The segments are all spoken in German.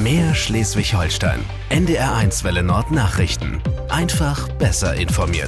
Mehr Schleswig-Holstein. NDR1 Welle Nord Nachrichten. Einfach besser informiert.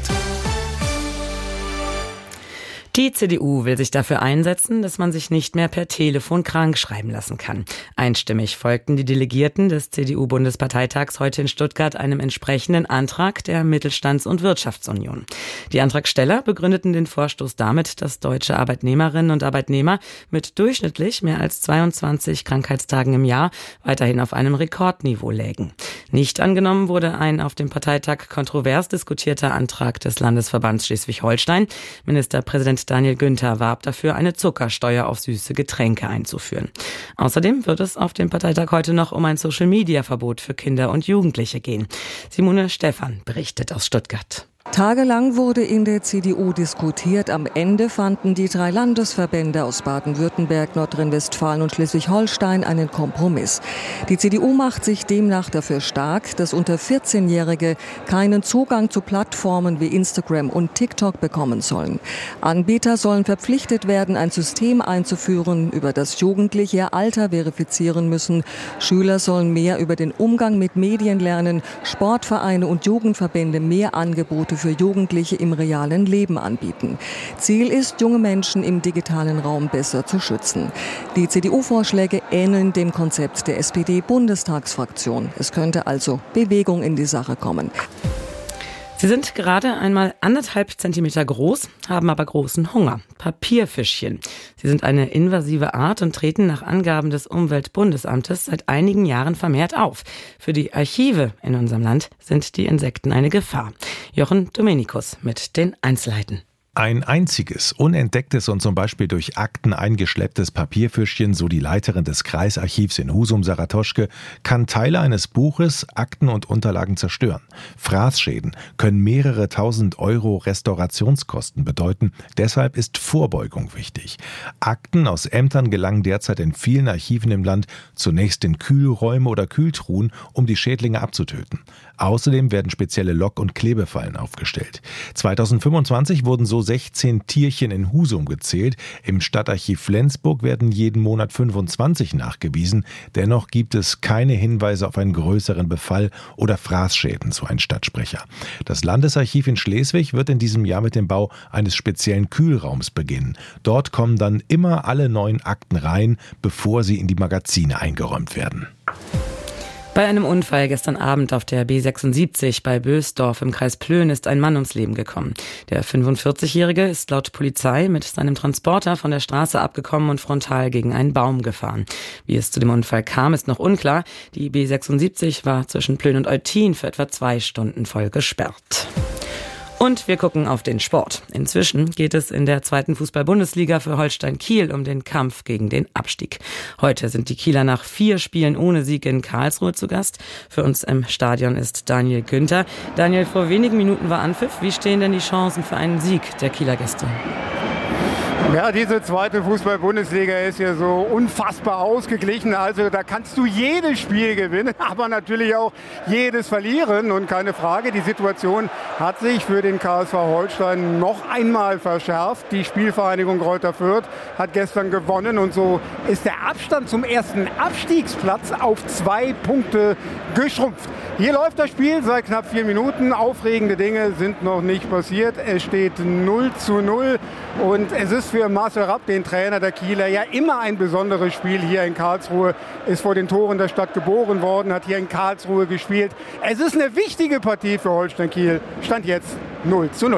Die CDU will sich dafür einsetzen, dass man sich nicht mehr per Telefon krank schreiben lassen kann. Einstimmig folgten die Delegierten des CDU-Bundesparteitags heute in Stuttgart einem entsprechenden Antrag der Mittelstands- und Wirtschaftsunion. Die Antragsteller begründeten den Vorstoß damit, dass deutsche Arbeitnehmerinnen und Arbeitnehmer mit durchschnittlich mehr als 22 Krankheitstagen im Jahr weiterhin auf einem Rekordniveau lägen. Nicht angenommen wurde ein auf dem Parteitag kontrovers diskutierter Antrag des Landesverbands Schleswig-Holstein. Ministerpräsident Daniel Günther warb dafür, eine Zuckersteuer auf süße Getränke einzuführen. Außerdem wird es auf dem Parteitag heute noch um ein Social-Media-Verbot für Kinder und Jugendliche gehen. Simone Stephan berichtet aus Stuttgart. Tagelang wurde in der CDU diskutiert. Am Ende fanden die 3 Landesverbände aus Baden-Württemberg, Nordrhein-Westfalen und Schleswig-Holstein einen Kompromiss. Die CDU macht sich demnach dafür stark, dass unter 14-Jährige keinen Zugang zu Plattformen wie Instagram und TikTok bekommen sollen. Anbieter sollen verpflichtet werden, ein System einzuführen, über das Jugendliche ihr Alter verifizieren müssen. Schüler sollen mehr über den Umgang mit Medien lernen. Sportvereine und Jugendverbände mehr Angebote für Jugendliche im realen Leben anbieten. Ziel ist, junge Menschen im digitalen Raum besser zu schützen. Die CDU-Vorschläge ähneln dem Konzept der SPD-Bundestagsfraktion. Es könnte also Bewegung in die Sache kommen. Sie sind gerade einmal 1,5 Zentimeter groß, haben aber großen Hunger. Papierfischchen. Sie sind eine invasive Art und treten nach Angaben des Umweltbundesamtes seit einigen Jahren vermehrt auf. Für die Archive in unserem Land sind die Insekten eine Gefahr. Jochen Dominikus mit den Einzelheiten. Ein einziges, unentdecktes und zum Beispiel durch Akten eingeschlepptes Papierfischchen, so die Leiterin des Kreisarchivs in Husum, Sarah Toschke, kann Teile eines Buches, Akten und Unterlagen zerstören. Fraßschäden können mehrere tausend Euro Restaurationskosten bedeuten. Deshalb ist Vorbeugung wichtig. Akten aus Ämtern gelangen derzeit in vielen Archiven im Land zunächst in Kühlräume oder Kühltruhen, um die Schädlinge abzutöten. Außerdem werden spezielle Lock- und Klebefallen aufgestellt. 2025 wurden so 16 Tierchen in Husum gezählt. Im Stadtarchiv Flensburg werden jeden Monat 25 nachgewiesen. Dennoch gibt es keine Hinweise auf einen größeren Befall oder Fraßschäden, so ein Stadtsprecher. Das Landesarchiv in Schleswig wird in diesem Jahr mit dem Bau eines speziellen Kühlraums beginnen. Dort kommen dann immer alle neuen Akten rein, bevor sie in die Magazine eingeräumt werden. Bei einem Unfall gestern Abend auf der B76 bei Bösdorf im Kreis Plön ist ein Mann ums Leben gekommen. Der 45-Jährige ist laut Polizei mit seinem Transporter von der Straße abgekommen und frontal gegen einen Baum gefahren. Wie es zu dem Unfall kam, ist noch unklar. Die B76 war zwischen Plön und Eutin für etwa 2 Stunden voll gesperrt. Und wir gucken auf den Sport. Inzwischen geht es in der 2. Fußball-Bundesliga für Holstein Kiel um den Kampf gegen den Abstieg. Heute sind die Kieler nach 4 Spielen ohne Sieg in Karlsruhe zu Gast. Für uns im Stadion ist Daniel Günther. Daniel, vor wenigen Minuten war Anpfiff. Wie stehen denn die Chancen für einen Sieg der Kieler Gäste? Ja, diese 2. Fußball-Bundesliga ist ja so unfassbar ausgeglichen. Also da kannst du jedes Spiel gewinnen, aber natürlich auch jedes verlieren. Und keine Frage, die Situation hat sich für den KSV Holstein noch einmal verschärft. Die Spielvereinigung Greuther Fürth hat gestern gewonnen und so ist der Abstand zum ersten Abstiegsplatz auf 2 Punkte geschrumpft. Hier läuft das Spiel seit knapp 4 Minuten. Aufregende Dinge sind noch nicht passiert. Es steht 0:0 und es ist für Marcel Rapp, den Trainer der Kieler, ja immer ein besonderes Spiel hier in Karlsruhe. Ist vor den Toren der Stadt geboren worden, hat hier in Karlsruhe gespielt. Es ist eine wichtige Partie für Holstein Kiel. Stand jetzt 0:0.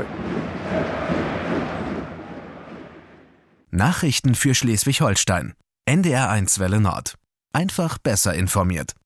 Nachrichten für Schleswig-Holstein. NDR1 Welle Nord. Einfach besser informiert.